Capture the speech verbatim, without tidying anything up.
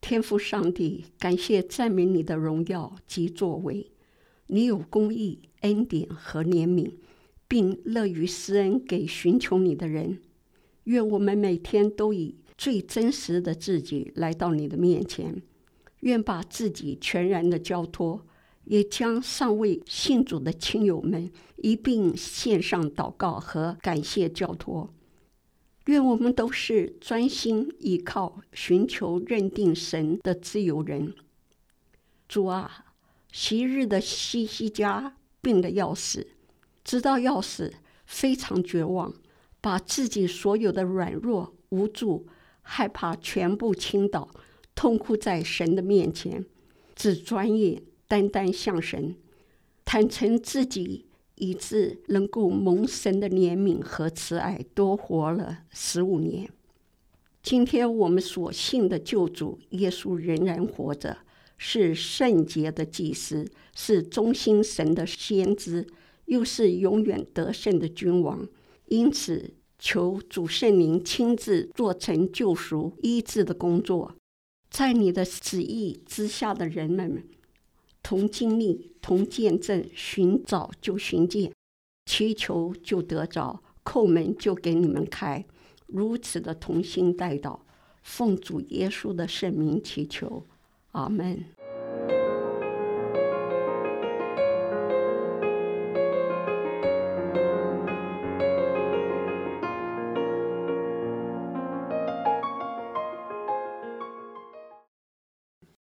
天父上帝，感谢赞美你的荣耀及作为，你有公义、恩典和怜悯，并乐于施恩给寻求你的人。愿我们每天都以最真实的自己来到你的面前，愿把自己全然的交托，也将尚未信主的亲友们一并献上祷告和感谢交托。愿我们都是专心依靠、寻求、认定神的自由人。主啊，昔日的西西家病得要死，知道要死，非常绝望，把自己所有的软弱、无助、害怕全部倾倒，痛哭在神的面前，只专业单单向神坦诚自己，以致能够蒙神的怜悯和慈爱，多活了十五年。今天我们所信的救主耶稣仍然活着，是圣洁的祭司，是忠心神的先知，又是永远得胜的君王。因此求主圣灵亲自做成救赎医治的工作，在你的旨意之下的人们同经历、同见证，寻找就寻见，祈求就得着，叩门就给你们开。如此的同心代祷，奉主耶稣的圣名祈求，阿们。